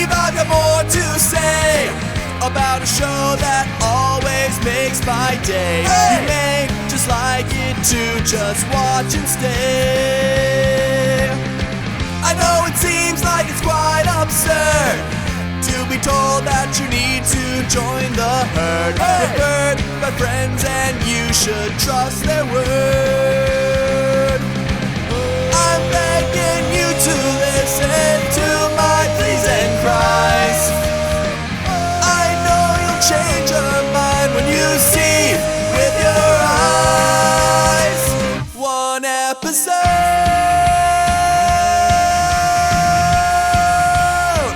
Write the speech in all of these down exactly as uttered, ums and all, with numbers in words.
believe I've got more to say about a show that always makes my day. Hey! You may just like it to just watch and stay. I know it seems like it's quite absurd to be told that you need to join the herd. Hey! You're heard by friends and you should trust their word. I'm begging you to listen to my pleas and cries. I know you'll change your mind when you see with your eyes. One episode.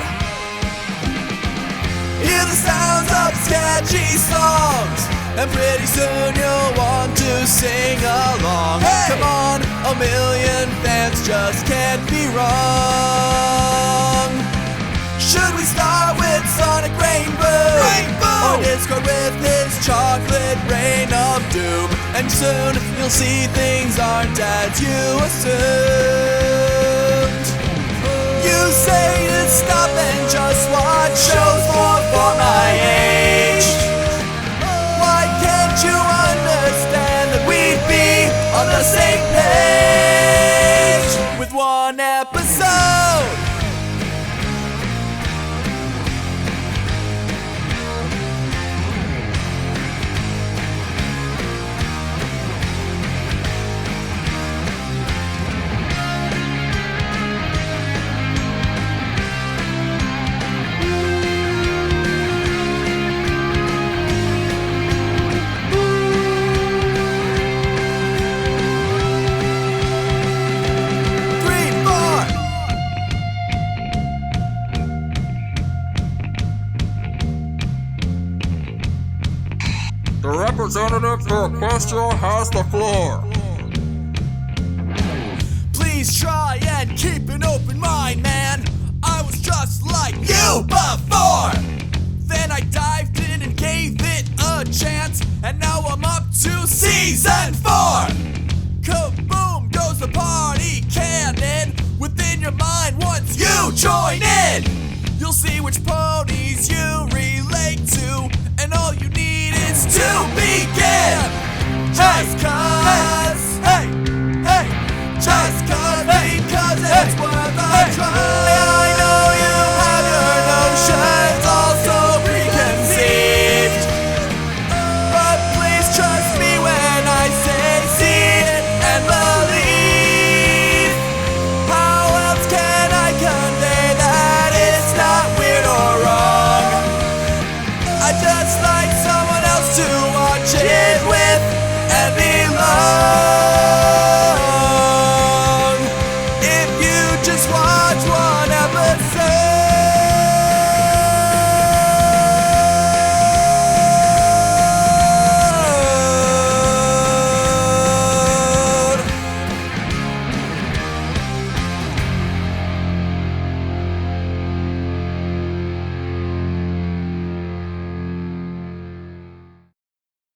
Hear the sounds of sketchy songs, and pretty soon you'll want to sing along. Hey! Come on, a million fans just can't be wrong. Should we start with Sonic Rainbow? Rainbow! Or Discord with his chocolate rain of doom? And soon you'll see things aren't as you assumed. You say to stop and just watch shows more for my age. Why can't you understand that we'd be on the same page with one episode? The representative for Equestria has the floor. Please try and keep an open mind, man. I was just like you before. Then I dived in and gave it a chance, and now I'm up to season four. Kaboom goes the party cannon within your mind once you join in. You'll see which ponies you relate to, and all you need is to begin. Just cause